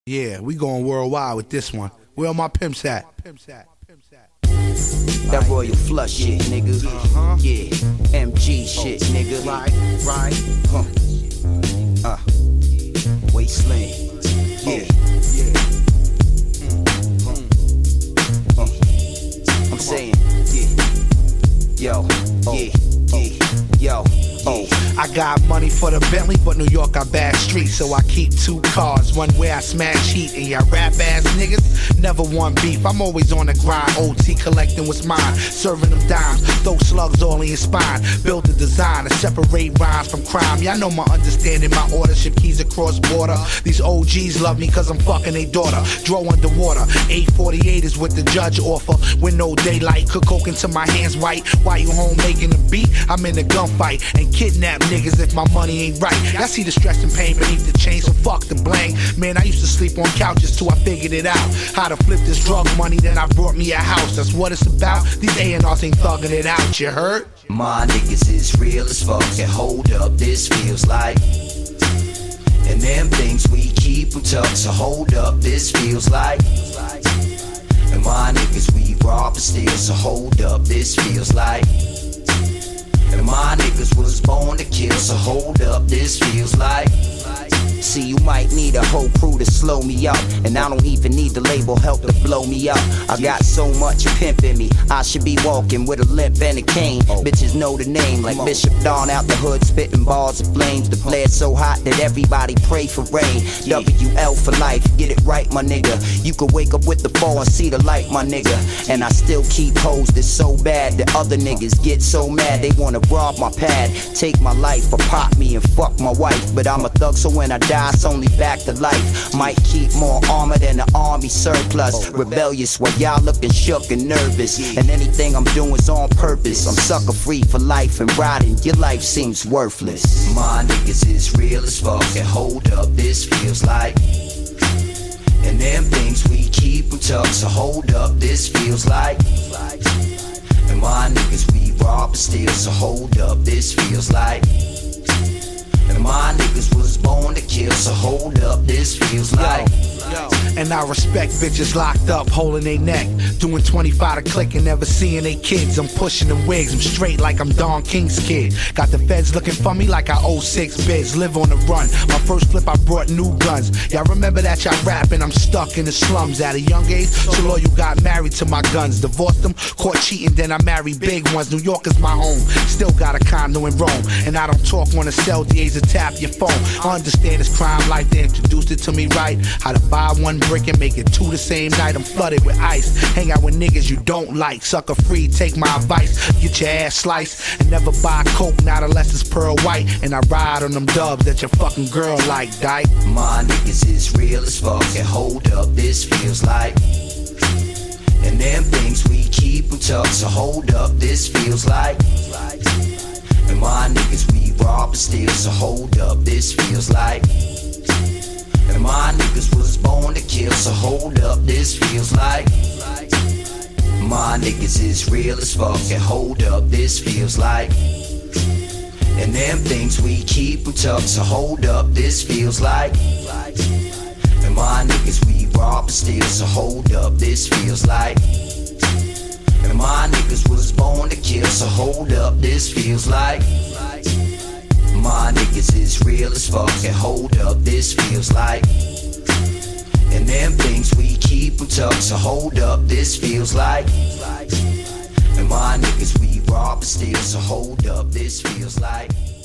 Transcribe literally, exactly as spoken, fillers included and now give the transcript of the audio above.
Yeah, we going worldwide with this one. Where all my pimps at? That Royal Flush shit, nigga. Uh-huh. Yeah, M G shit, nigga. Right, right. Huh. Uh. Wasteland. Yeah. Yeah. Mm. Uh. I'm saying, yeah. Yo, Oh. yeah, yeah. Yo, Oh, I got money for the Bentley, but New York got bad streets, so I keep two cars. One where I smash heat, and y'all rap ass niggas never want beef. I'm always on the grind, O T collecting what's mine, serving them dimes, throw slugs all in your spine. Build a design to separate rhymes from crime. Y'all know my understanding, my order ship keys across border. These O Gs love me cause I'm fucking they daughter. Draw underwater, eight forty-eight is what the judge offer. With no daylight, cook coke into my hands white. While you home making the beat, I'm in a gunfight and kidnap niggas if my money ain't right. I see the stress and pain beneath the chain, so fuck the blame. Man, I used to sleep on couches till I figured it out. How to flip this drug money, then I brought me a house. That's what it's about. These A and Rs ain't thugging it out, you heard? my niggas is real as fuck. And hold up, this feels like. And them things we keep them tucked. So hold up, this feels like. And my niggas we rob and steal. So hold up, this feels like. And my niggas was born to kill. So hold up, this feels like. See, you might need a whole crew to slow me up, and I don't even need the label help to blow me up. I got so much pimp in me, I should be walking with a limp and a cane. Bitches know the name, like Bishop Dawn out the hood, spitting bars of flames. The flare's so hot that everybody pray for rain. W L for life, get it right, my nigga. You could wake up with the fall and see the light, my nigga. And I still keep hoes that's so bad that other niggas get so mad they wanna rob my pad, take my life, or pop me and fuck my wife. But I'm a thug, so when I die, it's only back to life. Might keep more armor than the army surplus. Rebellious while y'all looking shook and nervous. And anything I'm doing's on purpose. I'm sucker free for life and riding. Your life seems worthless. My niggas is real as fuck. And hold up, this feels like. And them things we keep them tucked. So hold up, this feels like. And my niggas we rob and steal. So hold up, this feels like. And my niggas was born to kill, so hold up, this feels like. Yo, and I respect bitches locked up, holding they neck, doing twenty-five to click and never seeing they kids. I'm pushing them wigs, I'm straight like I'm Don King's kid. Got the feds looking for me like I owe six bids. Live on the run, my first flip I brought new guns. Y'all remember that y'all rapping, I'm stuck in the slums at a young age. So loyal, got married to my guns, divorced them, caught cheating, then I married big ones. New York is my home, still got a condo in Rome. And I don't talk on the cell, D As to tap your phone. I understand this crime life, they introduced it to me right. How to buy one brick and make it two the same night. I'm flooded with ice, hang out with niggas you don't like. Sucker free, take my advice, get your ass sliced. And never buy coke, not unless it's pearl white. And I ride on them dubs that your fucking girl like, dyke. My niggas is real as fuck. And hold up, this feels like. And them things we keep them tucked. So hold up, this feels like. And my niggas we rob and steal. So hold up, this feels like. And my niggas was born to kill. So hold up, this feels like. My niggas is real as fuck. And hold up, this feels like. And them things we keep them tucked. So hold up, this feels like. And my niggas we rob and steal. So hold up, this feels like. And my niggas was born to kill. So hold up, this feels like. My niggas is real as fuck. And hold up, this feels like. And them things we keep them tucked. So hold up, this feels like. And my niggas we rob and steal. So hold up, this feels like.